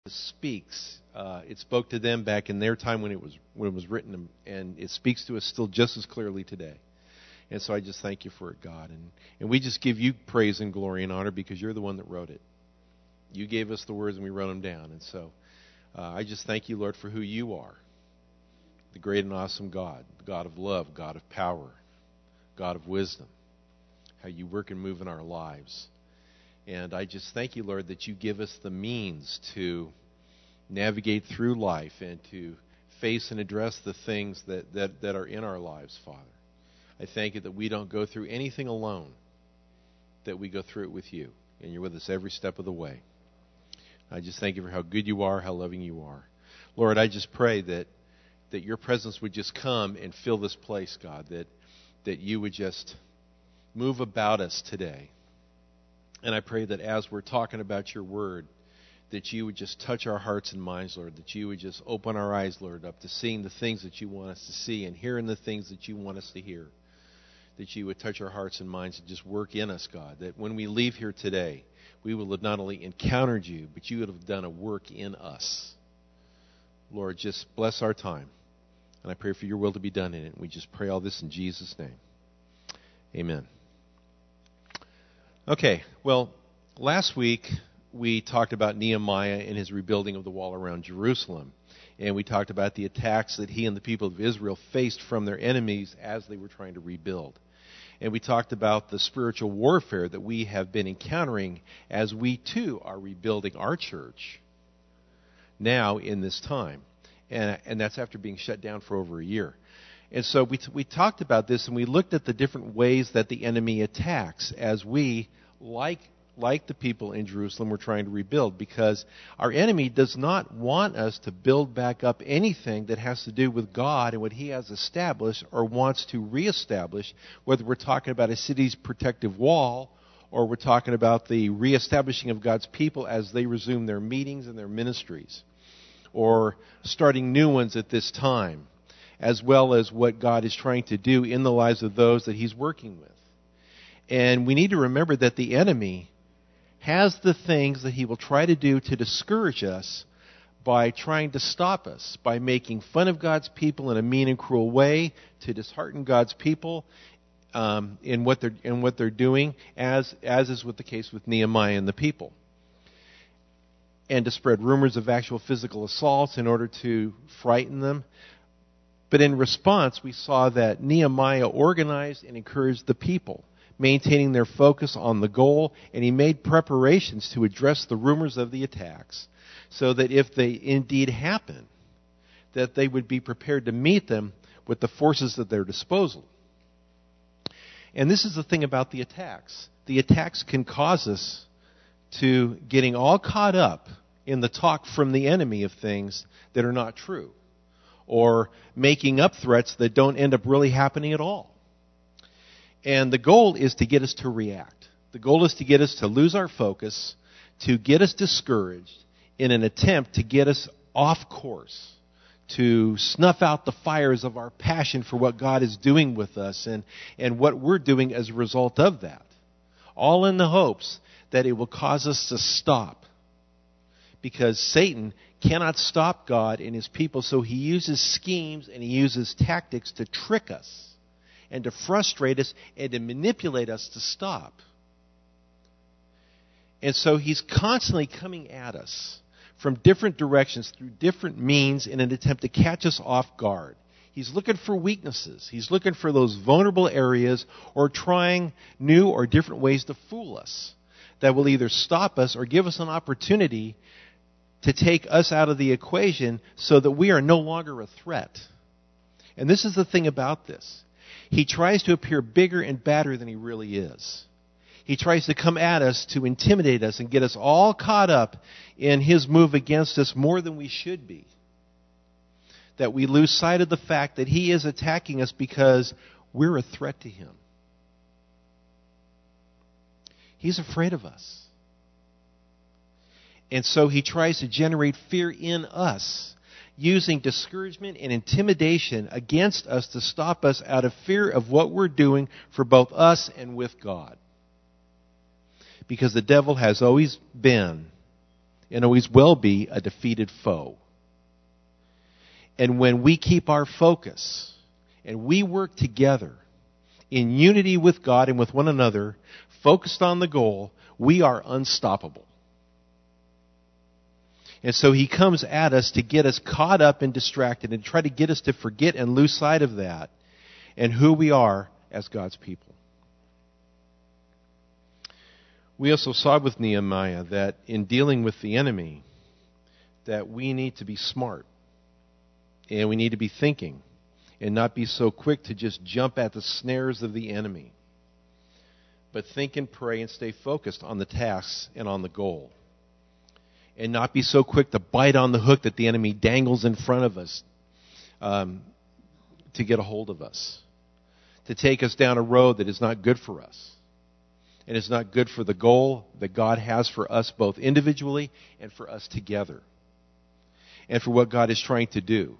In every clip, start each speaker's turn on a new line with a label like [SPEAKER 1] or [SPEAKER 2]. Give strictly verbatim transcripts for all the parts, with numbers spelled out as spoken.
[SPEAKER 1] speaks. Uh, it spoke to them back in their time when it was when it was written, and it speaks to us still just as clearly today. And so I just thank you for it, God. And, and we just give you praise and glory and honor because you're the one that wrote it. You gave us the words and we wrote them down. And so uh, I just thank you, Lord, for who you are. The great and awesome God, the God of love, God of power, God of wisdom, how you work and move in our lives. And I just thank you, Lord, that you give us the means to navigate through life and to face and address the things that, that, that are in our lives, Father. I thank you that we don't go through anything alone, that we go through it with you, and you're with us every step of the way. I just thank you for how good you are, how loving you are. Lord, I just pray that, that your presence would just come and fill this place, God, that, that you would just move about us today. And I pray that as we're talking about your word, that you would just touch our hearts and minds, Lord, that you would just open our eyes, Lord, up to seeing the things that you want us to see and hearing the things that you want us to hear, that you would touch our hearts and minds and just work in us, God, that when we leave here today, we will have not only encountered you, but you would have done a work in us. Lord, just bless our time, and I pray for your will to be done in it. And we just pray all this in Jesus' name. Amen. Okay, well, last week we talked about Nehemiah and his rebuilding of the wall around Jerusalem. And we talked about the attacks that he and the people of Israel faced from their enemies as they were trying to rebuild. And we talked about the spiritual warfare that we have been encountering as we too are rebuilding our church now in this time. And, and that's after being shut down for over a year. And so we we talked about this, and we looked at the different ways that the enemy attacks as we, like like the people in Jerusalem, we're trying to rebuild, because our enemy does not want us to build back up anything that has to do with God and what he has established or wants to reestablish, whether we're talking about a city's protective wall or we're talking about the reestablishing of God's people as they resume their meetings and their ministries, or starting new ones at this time, as well as what God is trying to do in the lives of those that he's working with. And we need to remember that the enemy has the things that he will try to do to discourage us by trying to stop us, by making fun of God's people in a mean and cruel way, to dishearten God's people um, in what they're in what they're doing, as as is with the case with Nehemiah and the people, and to spread rumors of actual physical assaults in order to frighten them. But in response, we saw that Nehemiah organized and encouraged the people, maintaining their focus on the goal, and he made preparations to address the rumors of the attacks, so that if they indeed happen, that they would be prepared to meet them with the forces at their disposal. And this is the thing about the attacks. The attacks can cause us to getting all caught up in the talk from the enemy of things that are not true, or making up threats that don't end up really happening at all. And the goal is to get us to react. The goal is to get us to lose our focus, to get us discouraged in an attempt to get us off course, to snuff out the fires of our passion for what God is doing with us and, and what we're doing as a result of that. All in the hopes that it will cause us to stop. Because Satan cannot stop God and his people, so he uses schemes and he uses tactics to trick us, and to frustrate us, and to manipulate us to stop. And so he's constantly coming at us from different directions, through different means, in an attempt to catch us off guard. He's looking for weaknesses. He's looking for those vulnerable areas, or trying new or different ways to fool us that will either stop us or give us an opportunity to take us out of the equation so that we are no longer a threat. And this is the thing about this. He tries to appear bigger and badder than he really is. He tries to come at us to intimidate us and get us all caught up in his move against us more than we should be. That we lose sight of the fact that he is attacking us because we're a threat to him. He's afraid of us. And so he tries to generate fear in us, using discouragement and intimidation against us to stop us out of fear of what we're doing for both us and with God. Because the devil has always been and always will be a defeated foe. And when we keep our focus and we work together in unity with God and with one another, focused on the goal, we are unstoppable. And so he comes at us to get us caught up and distracted and try to get us to forget and lose sight of that and who we are as God's people. We also saw with Nehemiah that in dealing with the enemy, that we need to be smart. And we need to be thinking and not be so quick to just jump at the snares of the enemy. But think and pray and stay focused on the tasks and on the goal. And not be so quick to bite on the hook that the enemy dangles in front of us um, to get a hold of us. To take us down a road that is not good for us. And is not good for the goal that God has for us both individually and for us together. And for what God is trying to do.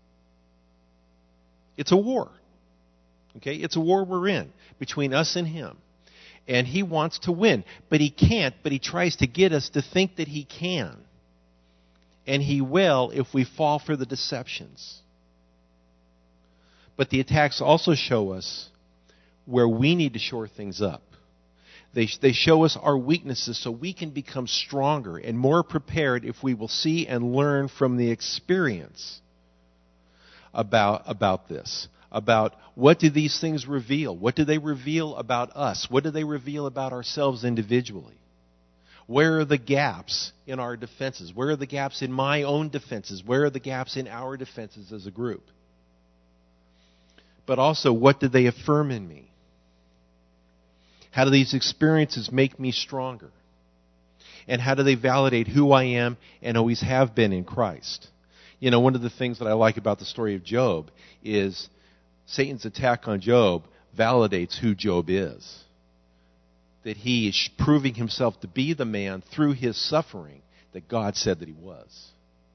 [SPEAKER 1] It's a war. Okay? It's a war we're in between us and him. And he wants to win. But he can't, but he tries to get us to think that he can. And he will if we fall for the deceptions. But the attacks also show us where we need to shore things up. They, they show us our weaknesses so we can become stronger and more prepared if we will see and learn from the experience about, about this. About what do these things reveal? What do they reveal about us? What do they reveal about ourselves individually? Where are the gaps in our defenses? Where are the gaps in my own defenses? Where are the gaps in our defenses as a group? But also, what do they affirm in me? How do these experiences make me stronger? And how do they validate who I am and always have been in Christ? You know, one of the things that I like about the story of Job is Satan's attack on Job validates who Job is. That he is proving himself to be the man through his suffering that God said that he was.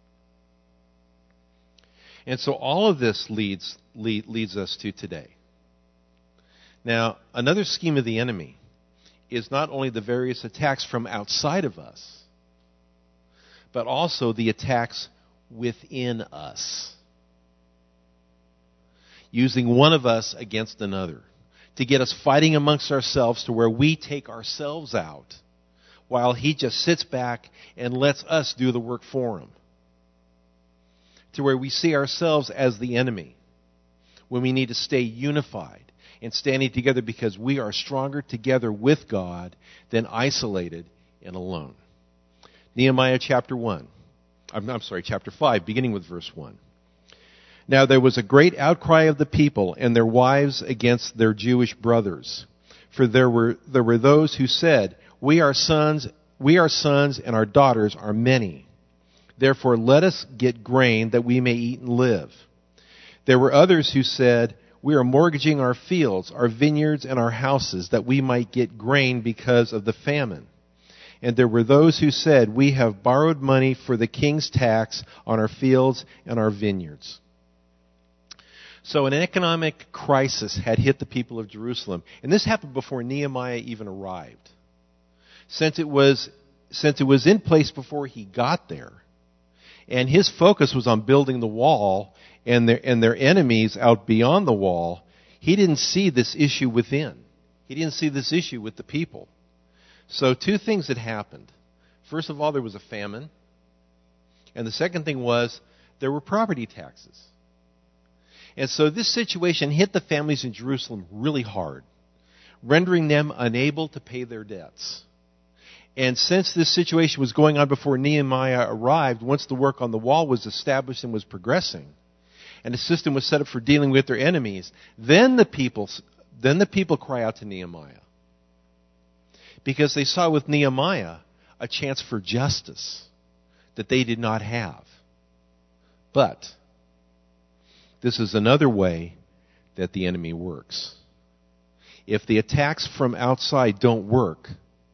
[SPEAKER 1] And so all of this leads, lead, leads us to today. Now, another scheme of the enemy is not only the various attacks from outside of us, but also the attacks within us. Using one of us against another to get us fighting amongst ourselves to where we take ourselves out while he just sits back and lets us do the work for him. To where we see ourselves as the enemy when we need to stay unified and standing together because we are stronger together with God than isolated and alone. Nehemiah chapter one. I'm, I'm sorry, chapter five, beginning with verse one. Now there was a great outcry of the people and their wives against their Jewish brothers. For there were there were those who said, We are sons, we are sons, and our daughters are many. Therefore let us get grain that we may eat and live. There were others who said, We are mortgaging our fields, our vineyards, and our houses, that we might get grain because of the famine. And there were those who said, We have borrowed money for the king's tax on our fields and our vineyards. So an economic crisis had hit the people of Jerusalem. And this happened before Nehemiah even arrived. Since it was, since it was in place before he got there, and his focus was on building the wall and their, and their enemies out beyond the wall, he didn't see this issue within. He didn't see this issue with the people. So two things had happened. First of all, there was a famine. And the second thing was there were property taxes. And so this situation hit the families in Jerusalem really hard, rendering them unable to pay their debts. And since this situation was going on before Nehemiah arrived, once the work on the wall was established and was progressing, and a system was set up for dealing with their enemies, then the people, then the people cry out to Nehemiah. Because they saw with Nehemiah a chance for justice that they did not have. But this is another way that the enemy works. If the attacks from outside don't work,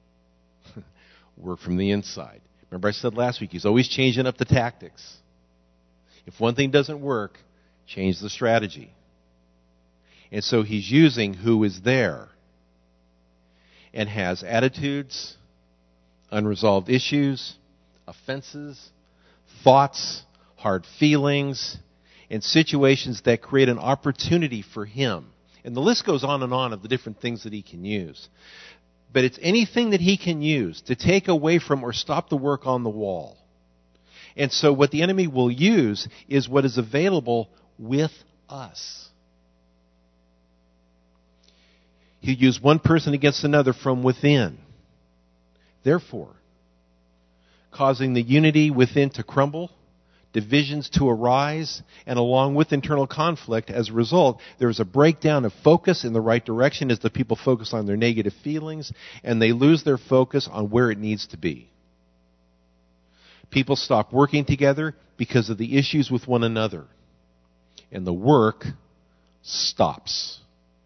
[SPEAKER 1] work from the inside. Remember I said last week, he's always changing up the tactics. If one thing doesn't work, change the strategy. And so he's using who is there and has attitudes, unresolved issues, offenses, thoughts, hard feelings, and situations that create an opportunity for him. And the list goes on and on of the different things that he can use. But it's anything that he can use to take away from or stop the work on the wall. And so what the enemy will use is what is available with us. He'll use one person against another from within. Therefore, causing the unity within to crumble, divisions to arise, and along with internal conflict, as a result, there is a breakdown of focus in the right direction as the people focus on their negative feelings, and they lose their focus on where it needs to be. People stop working together because of the issues with one another, and the work stops.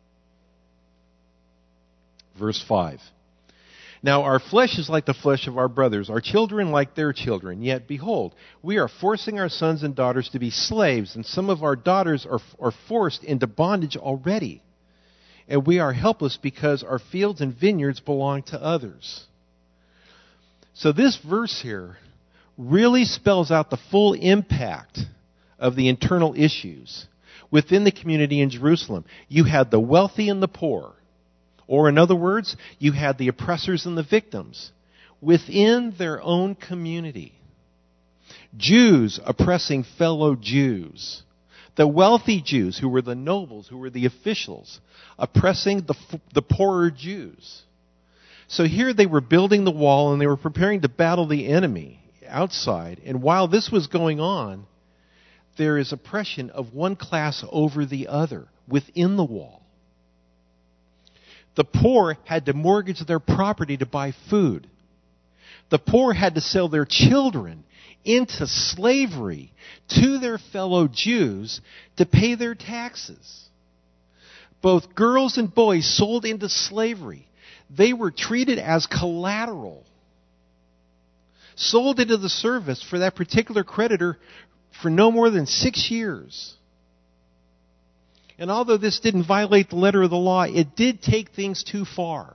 [SPEAKER 1] Verse five. Now our flesh is like the flesh of our brothers, our children like their children. Yet, behold, we are forcing our sons and daughters to be slaves, and some of our daughters are, are forced into bondage already. And we are helpless because our fields and vineyards belong to others. So this verse here really spells out the full impact of the internal issues within the community in Jerusalem. You had the wealthy and the poor. Or in other words, you had the oppressors and the victims within their own community. Jews oppressing fellow Jews. The wealthy Jews, who were the nobles, who were the officials, oppressing the, the poorer Jews. So here they were building the wall and they were preparing to battle the enemy outside. And while this was going on, there is oppression of one class over the other within the wall. The poor had to mortgage their property to buy food. The poor had to sell their children into slavery to their fellow Jews to pay their taxes. Both girls and boys sold into slavery. They were treated as collateral, sold into the service for that particular creditor for no more than six years. And although this didn't violate the letter of the law, it did take things too far.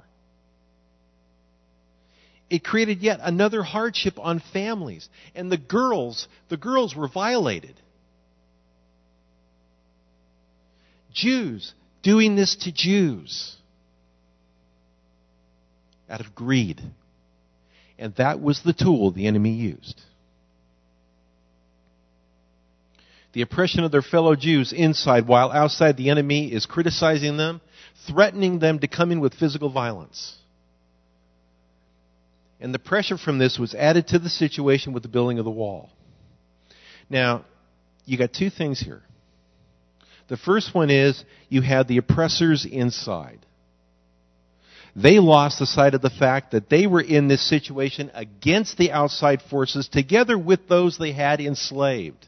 [SPEAKER 1] It created yet another hardship on families. And the girls, the girls were violated. Jews doing this to Jews out of greed. And that was the tool the enemy used. The oppression of their fellow Jews inside, while outside the enemy is criticizing them, threatening them to come in with physical violence. And the pressure from this was added to the situation with the building of the wall. Now, you got two things here. The first one is you had the oppressors inside. They lost the sight of the fact that they were in this situation against the outside forces together with those they had enslaved.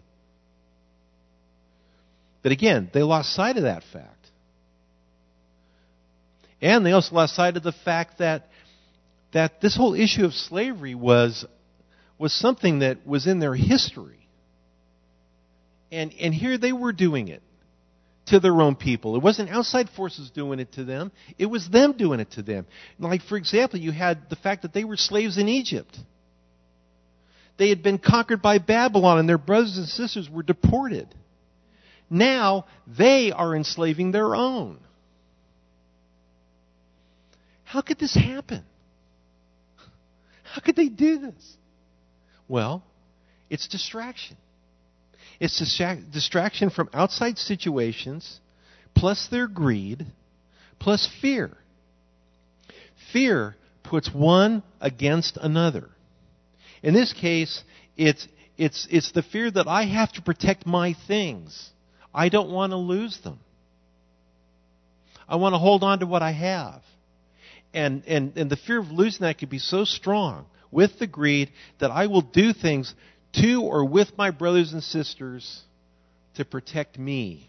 [SPEAKER 1] But again, they lost sight of that fact. And they also lost sight of the fact that that this whole issue of slavery was, was something that was in their history. And, and here they were doing it to their own people. It wasn't outside forces doing it to them. It was them doing it to them. Like, for example, you had the fact that they were slaves in Egypt. They had been conquered by Babylon and their brothers and sisters were deported. Now they are enslaving their own. How could this happen? How could they do this? Well, it's distraction. It's distra- distraction from outside situations, plus their greed, plus fear. Fear puts one against another. In this case, it's it's it's the fear that I have to protect my things. I don't want to lose them. I want to hold on to what I have. And, and, and the fear of losing that could be so strong with the greed that I will do things to or with my brothers and sisters to protect me.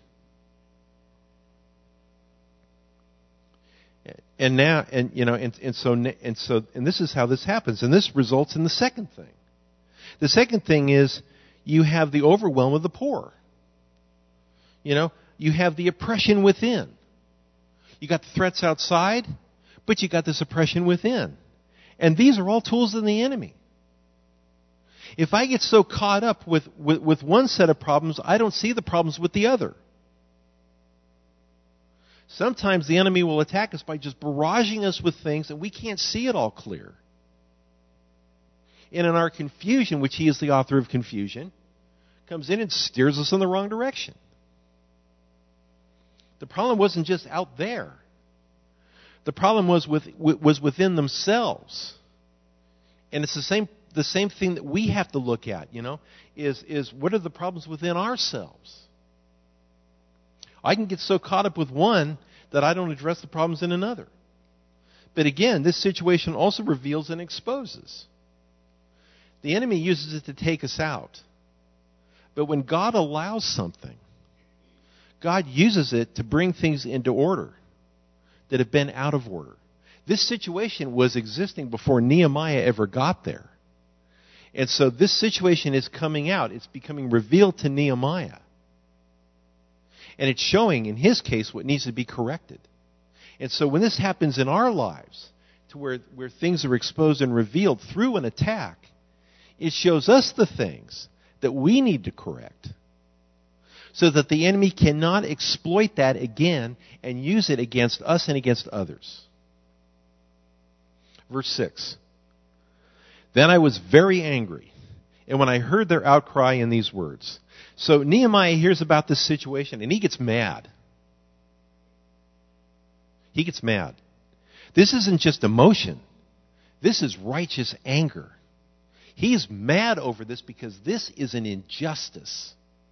[SPEAKER 1] And now, and you know, and, and so, and so, and this is how this happens. And this results in the second thing. The second thing is you have the overwhelm of the poor. You know, you have the oppression within. You got the threats outside, but you got this oppression within. And these are all tools of the enemy. If I get so caught up with, with, with one set of problems, I don't see the problems with the other. Sometimes the enemy will attack us by just barraging us with things and we can't see it all clear. And in our confusion, which he is the author of confusion, comes in and steers us in the wrong direction. The problem wasn't just out there. The problem was with was within themselves. And it's the same the same thing that we have to look at, you know, is is what are the problems within ourselves? I can get so caught up with one that I don't address the problems in another. But again, this situation also reveals and exposes. The enemy uses it to take us out. But when God allows something, God uses it to bring things into order that have been out of order. This situation was existing before Nehemiah ever got there. And so this situation is coming out. It's becoming revealed to Nehemiah. And it's showing, in his case, what needs to be corrected. And so when this happens in our lives, to where, where things are exposed and revealed through an attack, it shows us the things that we need to correct so that the enemy cannot exploit that again and use it against us and against others. Verse six. Then I was very angry, and when I heard their outcry in these words. So Nehemiah hears about this situation, and he gets mad. He gets mad. This isn't just emotion. This is righteous anger. He's mad over this because this is an injustice.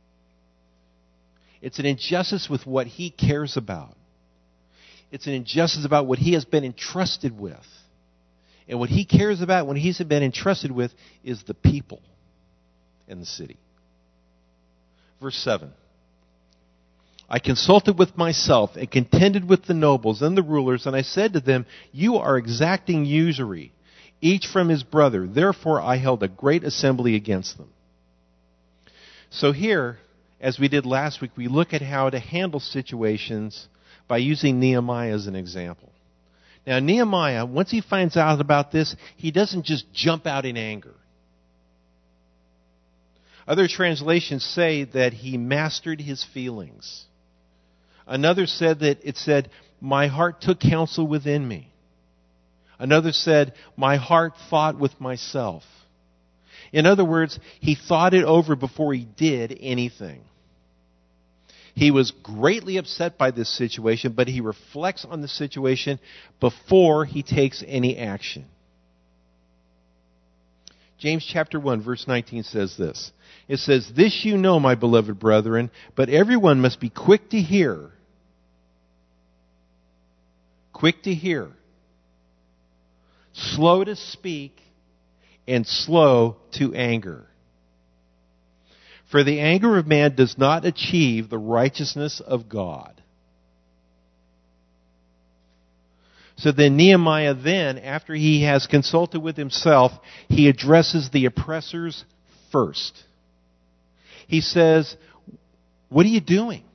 [SPEAKER 1] It's an injustice with what he cares about. It's an injustice about what he has been entrusted with. And what he cares about when he's been entrusted with is the people in the city. Verse seven. I consulted with myself and contended with the nobles and the rulers, and I said to them, you are exacting usury, each from his brother. Therefore I held a great assembly against them. So here, as we did last week, we look at how to handle situations by using Nehemiah as an example. Now, Nehemiah, once he finds out about this, he doesn't just jump out in anger. Other translations say that he mastered his feelings. Another said that it said, my heart took counsel within me. Another said, my heart thought with myself. In other words, he thought it over before he did anything. He was greatly upset by this situation, but he reflects on the situation before he takes any action. James chapter one, verse nineteen says this. It says, this you know, my beloved brethren, but everyone must be quick to hear. Quick to hear. Slow to speak, and slow to anger. For the anger of man does not achieve the righteousness of God. So then Nehemiah then, after he has consulted with himself, he addresses the oppressors first. He says, what are you doing?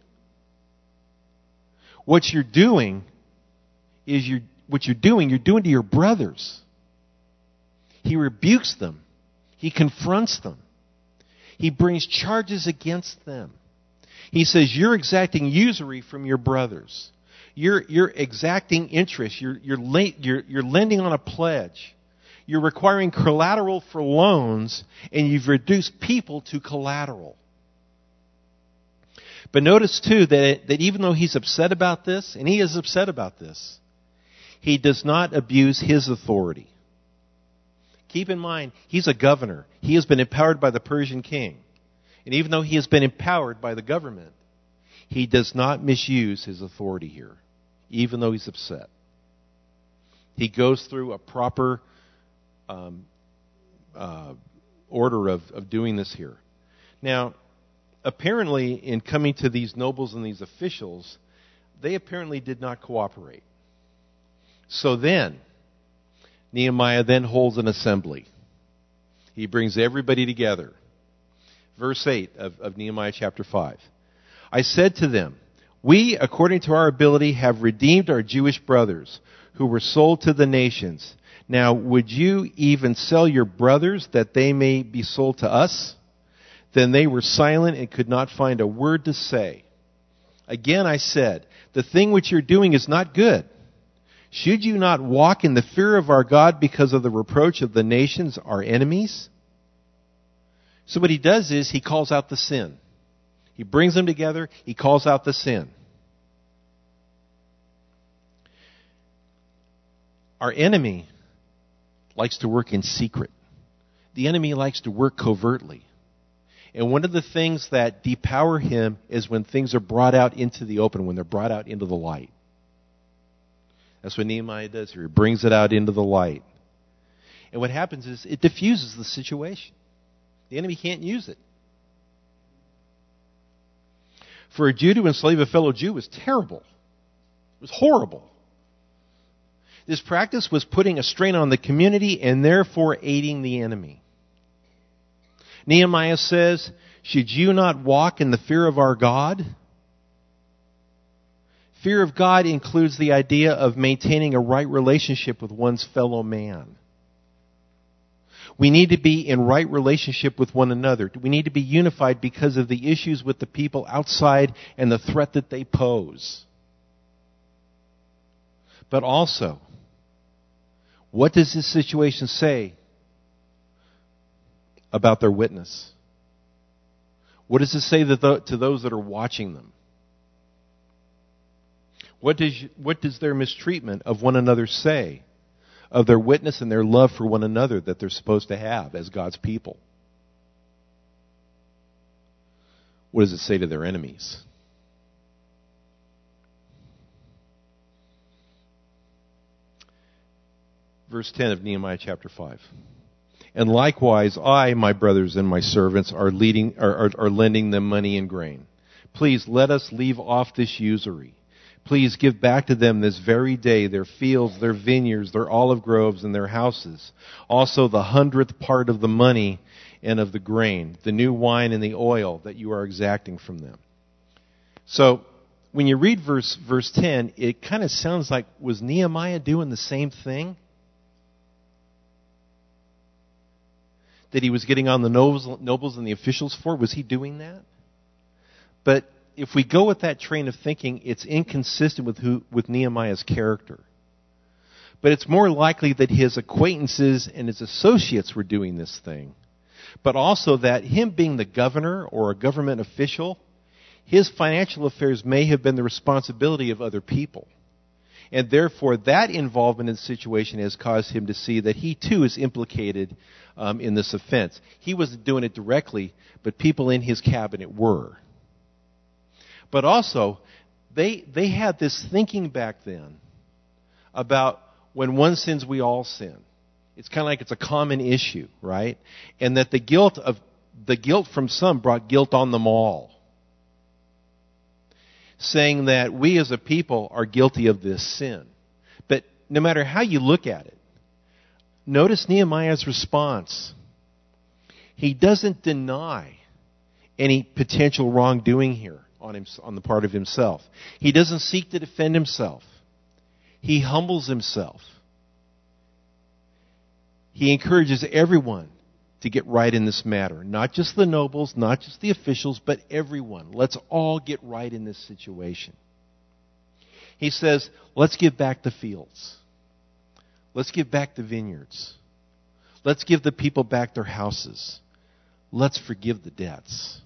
[SPEAKER 1] What you're doing is you're, what you're doing, you're doing to your brothers. He rebukes them. He confronts them. He brings charges against them. He says, you're exacting usury from your brothers. You're, you're exacting interest. You're, you're, late, you're, you're lending on a pledge. You're requiring collateral for loans, and you've reduced people to collateral. But notice, too, that, it, that even though he's upset about this, and he is upset about this, he does not abuse his authority. Keep in mind, he's a governor. He has been empowered by the Persian king. And even though he has been empowered by the government, he does not misuse his authority here, even though he's upset. He goes through a proper um, uh, order of, of doing this here. Now, apparently, in coming to these nobles and these officials, they apparently did not cooperate. So then, Nehemiah then holds an assembly. He brings everybody together. Verse eight of, of Nehemiah chapter five. I said to them, we, according to our ability, have redeemed our Jewish brothers who were sold to the nations. Now, would you even sell your brothers that they may be sold to us? Then they were silent and could not find a word to say. Again I said, the thing which you're doing is not good. Should you not walk in the fear of our God because of the reproach of the nations, our enemies? So what he does is he calls out the sin. He brings them together. He calls out the sin. Our enemy likes to work in secret. The enemy likes to work covertly. And one of the things that depower him is when things are brought out into the open, when they're brought out into the light. That's what Nehemiah does here. He brings it out into the light. And what happens is it diffuses the situation. The enemy can't use it. For a Jew to enslave a fellow Jew was terrible. It was horrible. This practice was putting a strain on the community and therefore aiding the enemy. Nehemiah says, should you not walk in the fear of our God? Fear of God includes the idea of maintaining a right relationship with one's fellow man. We need to be in right relationship with one another. We need to be unified because of the issues with the people outside and the threat that they pose. But also, what does this situation say about their witness? What does it say to those that are watching them? What does, what does their mistreatment of one another say of their witness and their love for one another that they're supposed to have as God's people? What does it say to their enemies? Verse ten of Nehemiah chapter five. And likewise, I, my brothers and my servants, are, leading, are, are, are lending them money and grain. Please let us leave off this usury. Please give back to them this very day their fields, their vineyards, their olive groves, and their houses. Also the hundredth part of the money and of the grain, the new wine and the oil that you are exacting from them. So, when you read verse, verse ten, it kind of sounds like, was Nehemiah doing the same thing that he was getting on the nobles, nobles and the officials for? Was he doing that? But if we go with that train of thinking, it's inconsistent with who, with Nehemiah's character. But it's more likely that his acquaintances and his associates were doing this thing. But also that him being the governor or a government official, his financial affairs may have been the responsibility of other people. And therefore, that involvement in the situation has caused him to see that he too is implicated um, in this offense. He wasn't doing it directly, but people in his cabinet were. But also, they they had this thinking back then about when one sins, we all sin. It's kind of like it's a common issue, right? And that the guilt of the guilt from some brought guilt on them all. Saying that we as a people are guilty of this sin. But no matter how you look at it, notice Nehemiah's response. He doesn't deny any potential wrongdoing here on him, on the part of himself. He doesn't seek to defend himself. He humbles himself. He encourages everyone to get right in this matter. Not just the nobles, not just the officials, but everyone. Let's all get right in this situation. He says, let's give back the fields. Let's give back the vineyards. Let's give the people back their houses. Let's forgive the debts.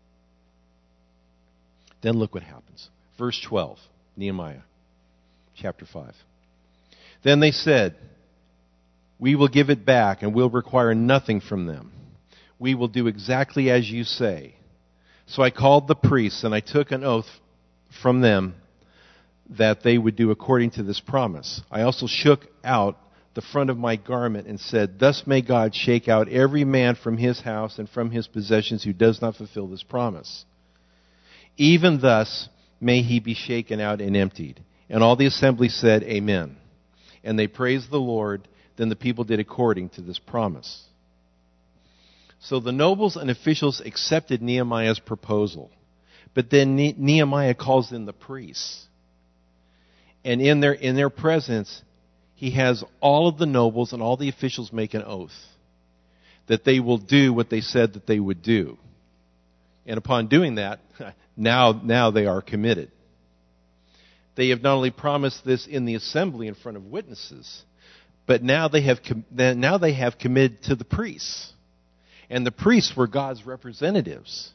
[SPEAKER 1] Then look what happens. Verse twelve, Nehemiah chapter five. Then they said, we will give it back and we'll require nothing from them. We will do exactly as you say. So I called the priests and I took an oath from them that they would do according to this promise. I also shook out the front of my garment and said, thus may God shake out every man from his house and from his possessions who does not fulfill this promise. Even thus may he be shaken out and emptied. And all the assembly said, Amen. And they praised the Lord. Then the people did according to this promise. So the nobles and officials accepted Nehemiah's proposal. But then ne- Nehemiah calls in the priests. And in their, in their presence, he has all of the nobles and all the officials make an oath that they will do what they said that they would do. And upon doing that, now, now they are committed. They have not only promised this in the assembly in front of witnesses, but now they have com- now they have committed to the priests. And the priests were God's representatives.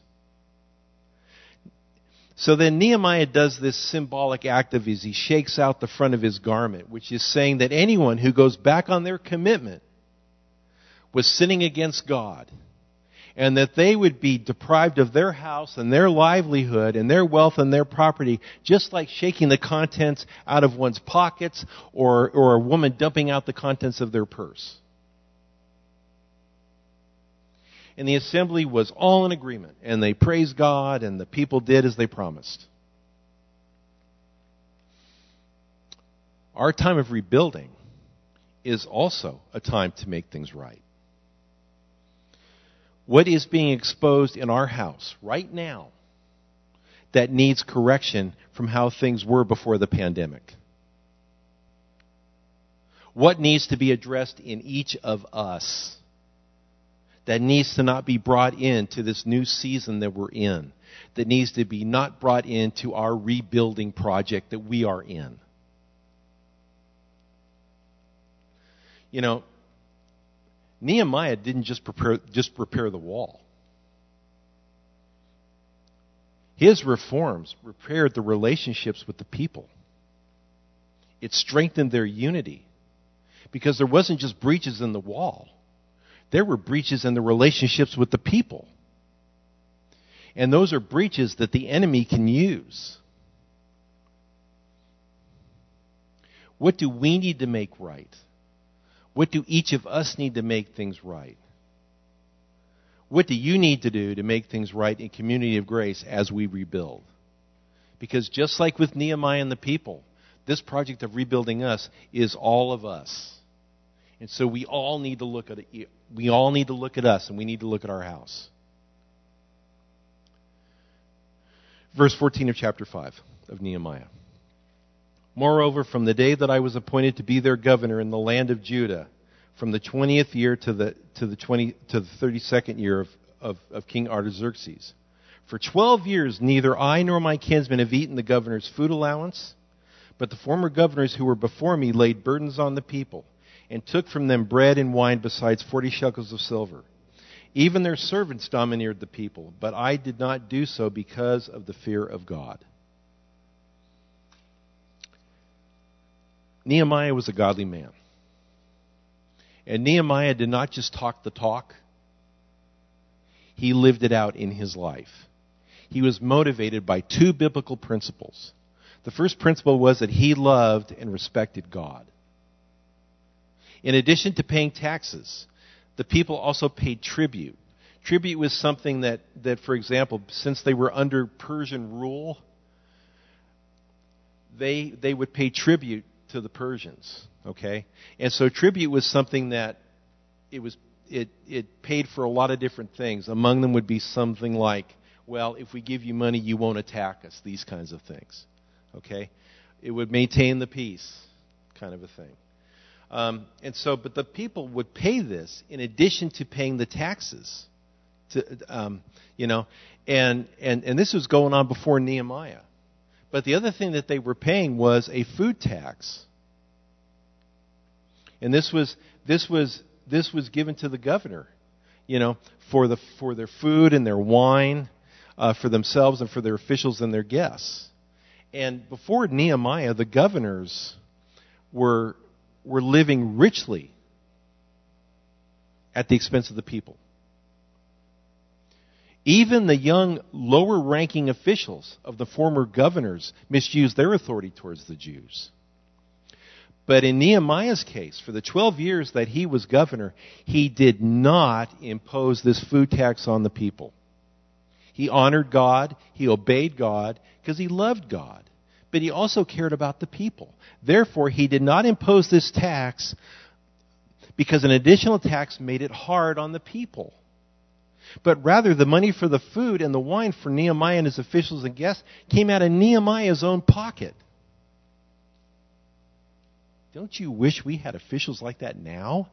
[SPEAKER 1] So then Nehemiah does this symbolic act of his. He shakes out the front of his garment, which is saying that anyone who goes back on their commitment was sinning against God, and that they would be deprived of their house and their livelihood and their wealth and their property, just like shaking the contents out of one's pockets or, or a woman dumping out the contents of their purse. And the assembly was all in agreement, and they praised God, and the people did as they promised. Our time of rebuilding is also a time to make things right. What is being exposed in our house right now that needs correction from how things were before the pandemic? What needs to be addressed in each of us that needs to not be brought into this new season that we're in, that needs to be not brought into our rebuilding project that we are in? You know, Nehemiah didn't just prepare just prepare the wall. His reforms repaired the relationships with the people. It strengthened their unity, because there wasn't just breaches in the wall. There were breaches in the relationships with the people. And those are breaches that the enemy can use. What do we need to make right? What do each of us need to make things right? What do you need to do to make things right in Community of Grace as we rebuild? Because just like with Nehemiah and the people, this project of rebuilding us is all of us. And so we all need to look at it. We all need to look at us, and we need to look at our house. Verse fourteen of chapter five of Nehemiah. Moreover, from the day that I was appointed to be their governor in the land of Judah, from the twentieth year to the to the twenty to the thirty-second year of, of, of King Artaxerxes, for twelve years neither I nor my kinsmen have eaten the governor's food allowance, but the former governors who were before me laid burdens on the people, and took from them bread and wine besides forty shekels of silver. Even their servants domineered the people, but I did not do so because of the fear of God. Nehemiah was a godly man. And Nehemiah did not just talk the talk. He lived it out in his life. He was motivated by two biblical principles. The first principle was that he loved and respected God. In addition to paying taxes, the people also paid tribute. Tribute was something that, that, for example, since they were under Persian rule, they they would pay tribute to the Persians, okay? And so tribute was something that it was it it paid for a lot of different things. Among them would be something like, well, if we give you money, you won't attack us, these kinds of things, okay? It would maintain the peace, kind of a thing. Um, and so, but the people would pay this in addition to paying the taxes, to um, you know, and and and this was going on before Nehemiah. But the other thing that they were paying was a food tax. And this was this was this was given to the governor, you know, for the for their food and their wine, uh, for themselves and for their officials and their guests. And before Nehemiah, the governors were were living richly at the expense of the people. Even the young, lower-ranking officials of the former governors misused their authority towards the Jews. But in Nehemiah's case, for the twelve years that he was governor, he did not impose this food tax on the people. He honored God, he obeyed God, because he loved God. But he also cared about the people. Therefore, he did not impose this tax because an additional tax made it hard on the people. But rather, the money for the food and the wine for Nehemiah and his officials and guests came out of Nehemiah's own pocket. Don't you wish we had officials like that now?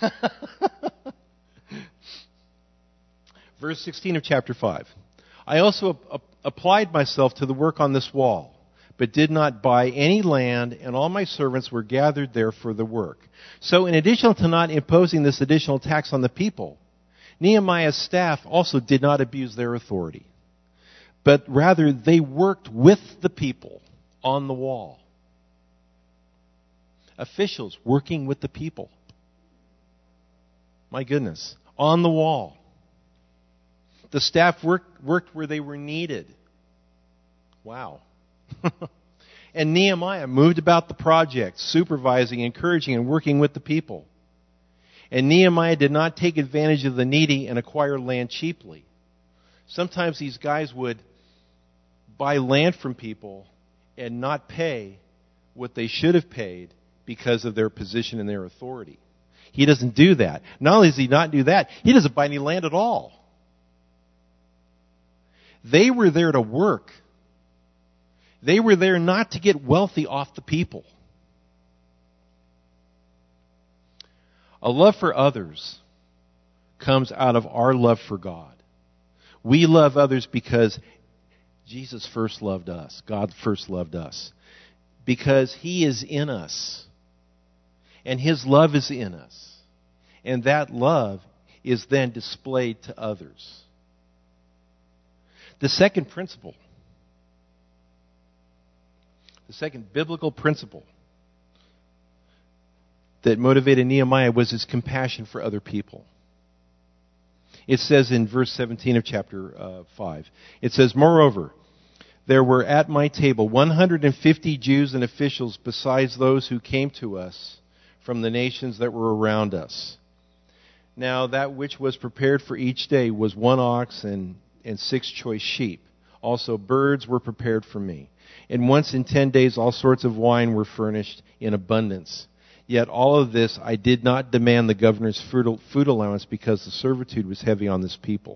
[SPEAKER 1] Verse sixteen of chapter five. I also ap- applied myself to the work on this wall, but did not buy any land, and all my servants were gathered there for the work. So in addition to not imposing this additional tax on the people, Nehemiah's staff also did not abuse their authority, but rather they worked with the people on the wall. Officials working with the people. My goodness. On the wall. The staff worked, worked where they were needed. Wow. And Nehemiah moved about the project, supervising, encouraging, and working with the people. And Nehemiah did not take advantage of the needy and acquire land cheaply. Sometimes these guys would buy land from people and not pay what they should have paid because of their position and their authority. He doesn't do that. Not only does he not do that, he doesn't buy any land at all. They were there to work. They were there not to get wealthy off the people. A love for others comes out of our love for God. We love others because Jesus first loved us. God first loved us. Because He is in us. And His love is in us. And that love is then displayed to others. The second principle, the second biblical principle that motivated Nehemiah was his compassion for other people. It says in verse seventeen of chapter uh, five, it says, "Moreover, there were at my table one hundred fifty Jews and officials besides those who came to us from the nations that were around us. Now that which was prepared for each day was one ox and and six choice sheep. Also birds were prepared for me. And once in ten days all sorts of wine were furnished in abundance. Yet all of this I did not demand the governor's food allowance because the servitude was heavy on this people."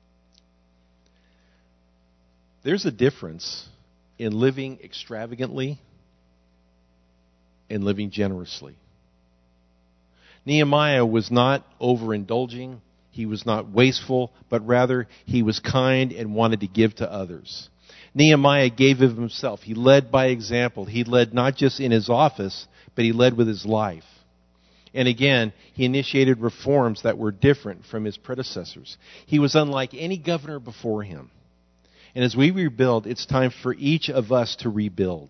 [SPEAKER 1] There's a difference in living extravagantly and living generously. Nehemiah was not overindulging. He was not wasteful, but rather he was kind and wanted to give to others. Nehemiah gave of himself. He led by example. He led not just in his office, but he led with his life. And again, he initiated reforms that were different from his predecessors. He was unlike any governor before him. And as we rebuild, it's time for each of us to rebuild.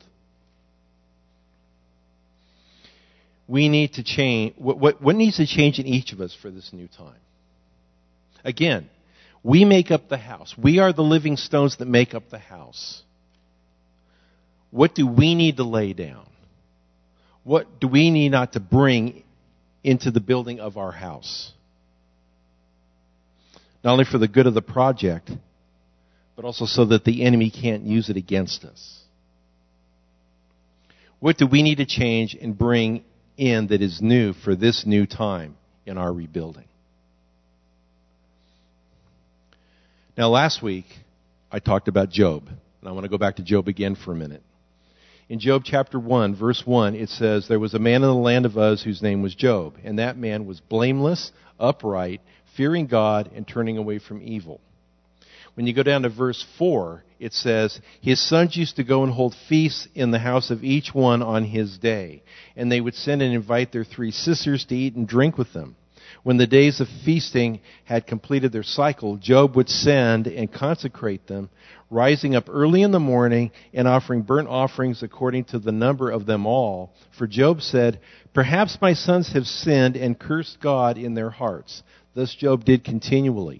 [SPEAKER 1] We need to change. What, what, what needs to change in each of us for this new time? Again, we make up the house. We are the living stones that make up the house. What do we need to lay down? What do we need not to bring into the building of our house? Not only for the good of the project, but also so that the enemy can't use it against us. What do we need to change and bring in that is new for this new time in our rebuilding? Now, last week, I talked about Job, and I want to go back to Job again for a minute. In Job chapter one, verse one, it says, "There was a man in the land of Uz whose name was Job, and that man was blameless, upright, fearing God, and turning away from evil." When you go down to verse four, it says, "His sons used to go and hold feasts in the house of each one on his day, and they would send and invite their three sisters to eat and drink with them. When the days of feasting had completed their cycle, Job would send and consecrate them, rising up early in the morning and offering burnt offerings according to the number of them all. For Job said, 'Perhaps my sons have sinned and cursed God in their hearts.' Thus Job did continually."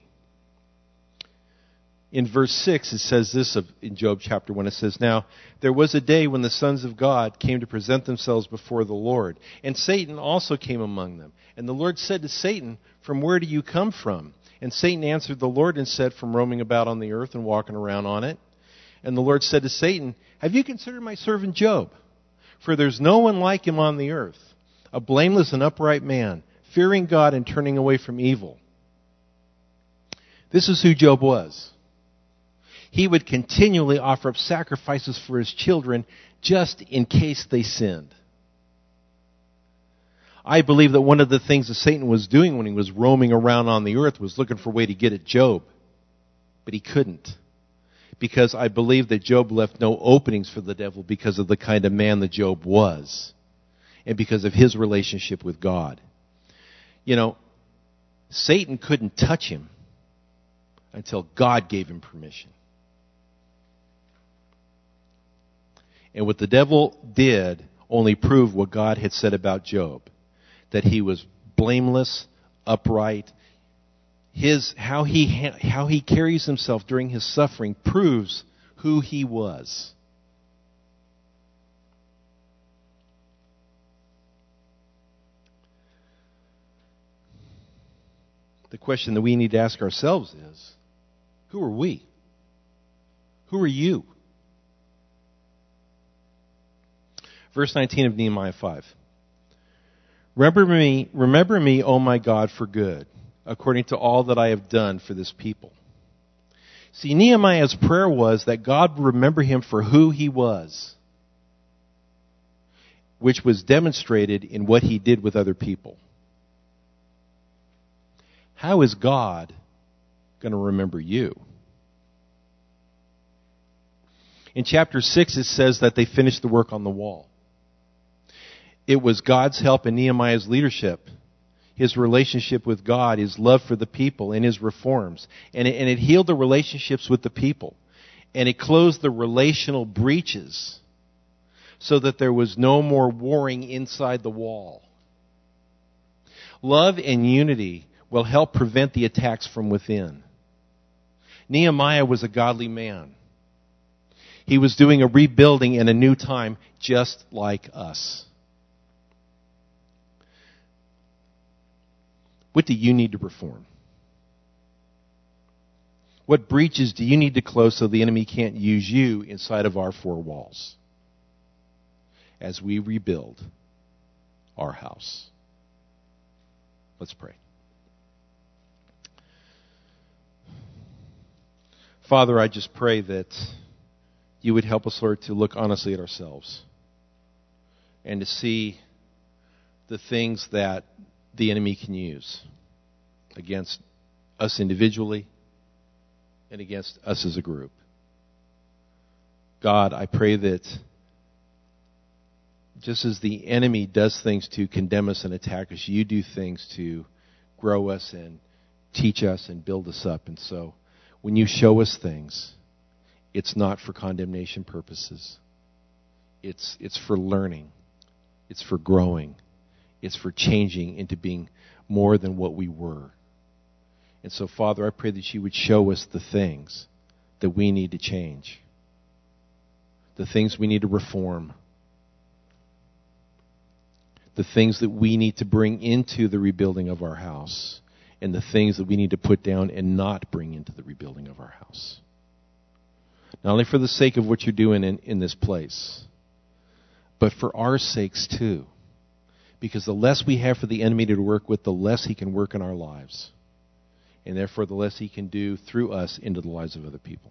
[SPEAKER 1] In verse six, it says this of, in Job chapter one, it says, "Now there was a day when the sons of God came to present themselves before the Lord, and Satan also came among them. And the Lord said to Satan, 'From where do you come from?' And Satan answered the Lord and said, 'From roaming about on the earth and walking around on it.' And the Lord said to Satan, 'Have you considered my servant Job? For there's no one like him on the earth, a blameless and upright man, fearing God and turning away from evil.'" This is who Job was. He would continually offer up sacrifices for his children just in case they sinned. I believe that one of the things that Satan was doing when he was roaming around on the earth was looking for a way to get at Job. But he couldn't. Because I believe that Job left no openings for the devil because of the kind of man that Job was. And because of his relationship with God. You know, Satan couldn't touch him until God gave him permission. And what the devil did only proved what God had said about Job. That he was blameless, upright. His, how he, how he carries himself during his suffering proves who he was. The question that we need to ask ourselves is, who are we? Who are you? Verse nineteen of Nehemiah five. Remember me, remember me, O my God, for good, according to all that I have done for this people. See, Nehemiah's prayer was that God would remember him for who he was, which was demonstrated in what he did with other people. How is God going to remember you? In chapter six, it says that they finished the work on the wall. It was God's help and Nehemiah's leadership, his relationship with God, his love for the people, and his reforms. And it, and it healed the relationships with the people. And it closed the relational breaches so that there was no more warring inside the wall. Love and unity will help prevent the attacks from within. Nehemiah was a godly man. He was doing a rebuilding in a new time just like us. What do you need to reform? What breaches do you need to close so the enemy can't use you inside of our four walls as we rebuild our house? Let's pray. Father, I just pray that you would help us, Lord, to look honestly at ourselves and to see the things that the enemy can use against us individually and against us as a group. God, I pray that just as the enemy does things to condemn us and attack us, you do things to grow us and teach us and build us up. And so when you show us things, it's not for condemnation purposes. It's, it's for learning. It's for growing. It's for changing into being more than what we were. And so, Father, I pray that you would show us the things that we need to change, the things we need to reform, the things that we need to bring into the rebuilding of our house, and the things that we need to put down and not bring into the rebuilding of our house. Not only for the sake of what you're doing in, in this place, but for our sakes too. Because the less we have for the enemy to work with, the less he can work in our lives. And therefore, the less he can do through us into the lives of other people.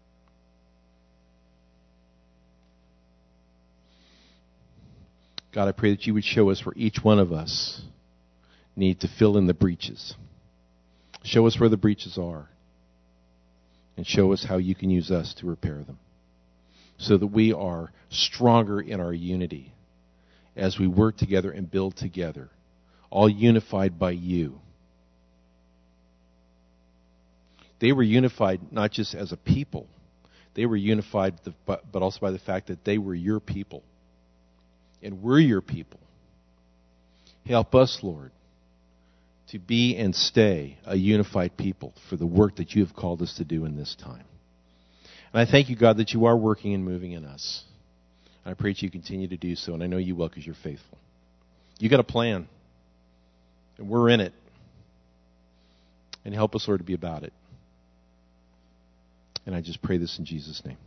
[SPEAKER 1] God, I pray that you would show us where each one of us need to fill in the breaches. Show us where the breaches are. And show us how you can use us to repair them. So that we are stronger in our unity as we work together and build together, all unified by you. They were unified not just as a people. They were unified but also by the fact that they were your people. And we're your people. Help us, Lord, to be and stay a unified people for the work that you have called us to do in this time. And I thank you, God, that you are working and moving in us. I pray that you continue to do so, and I know you will because you're faithful. You got a plan, and we're in it. And help us, Lord, to be about it. And I just pray this in Jesus' name.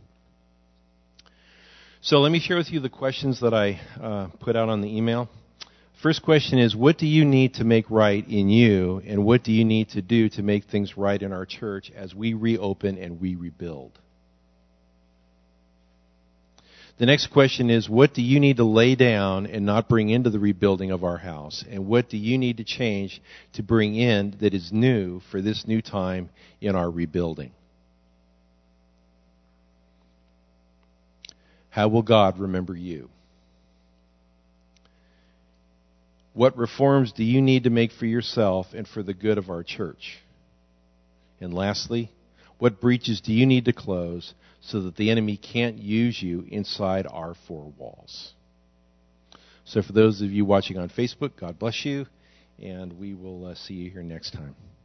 [SPEAKER 1] So let me share with you the questions that I uh, put out on the email. First question is, what do you need to make right in you, and what do you need to do to make things right in our church as we reopen and we rebuild? The next question is, what do you need to lay down and not bring into the rebuilding of our house? And what do you need to change to bring in that is new for this new time in our rebuilding? How will God remember you? What reforms do you need to make for yourself and for the good of our church? And lastly, what breaches do you need to close so that the enemy can't use you inside our four walls? So for those of you watching on Facebook, God bless you, and we will uh, see you here next time.